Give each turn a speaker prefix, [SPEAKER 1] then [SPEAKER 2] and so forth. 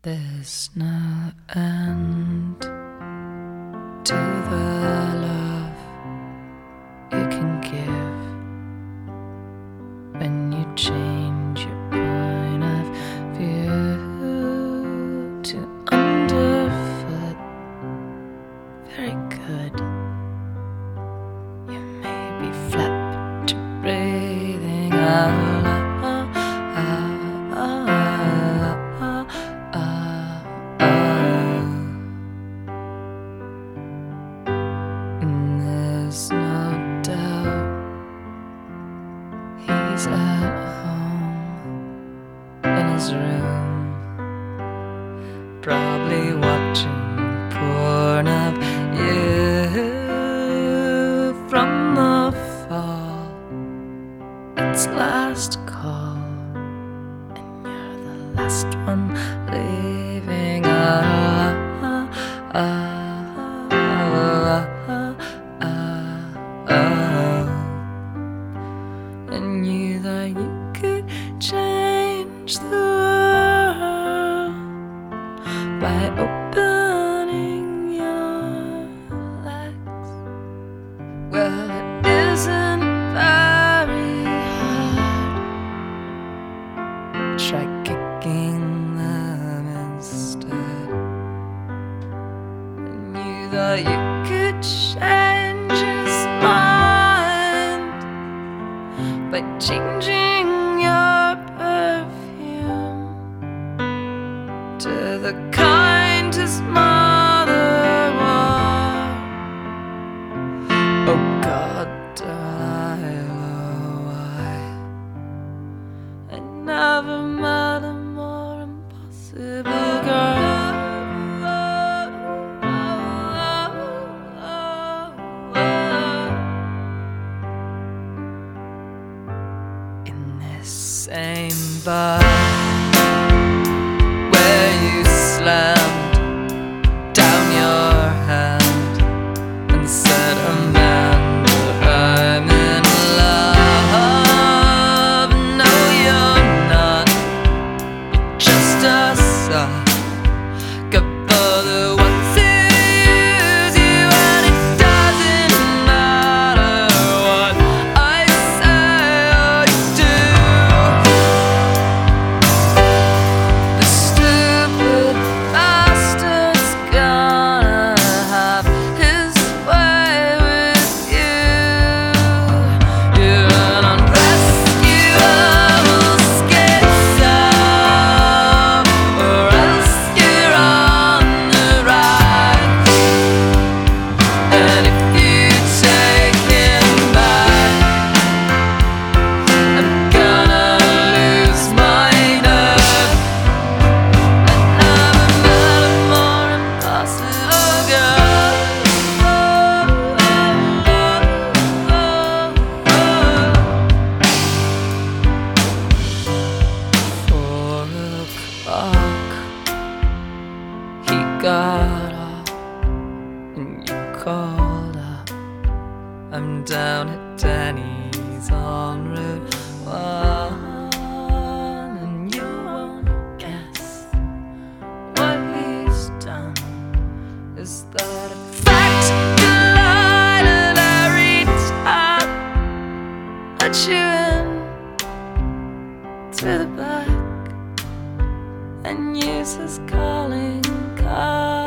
[SPEAKER 1] There's no end to the love you can give when you change your point of view to underfoot. Very good. You may be flat to breathing out loud. There's no doubt he's at home in his room, probably watching porn of you from the fall. It's last call, and you're the last one leaving. And you thought you could change the world by opening your legs. Well, it isn't very hard. Try kicking them instead. And you thought you could change his mind by changing your perfume to the kind his mother wore. Oh God, Delilah, why I never met a more impossible girl. Same bar where you slammed down your hand and said, Amanda, I'm in love. No, you're not. You're just a sucker for the ones who use you, and it doesn't matter what I say or do. He got up and you called up. I'm down at Denny's on Route 1, and you won't guess what he's done. Is that a fact, Delilah? Larry Todd let you in through the back and use his calling card.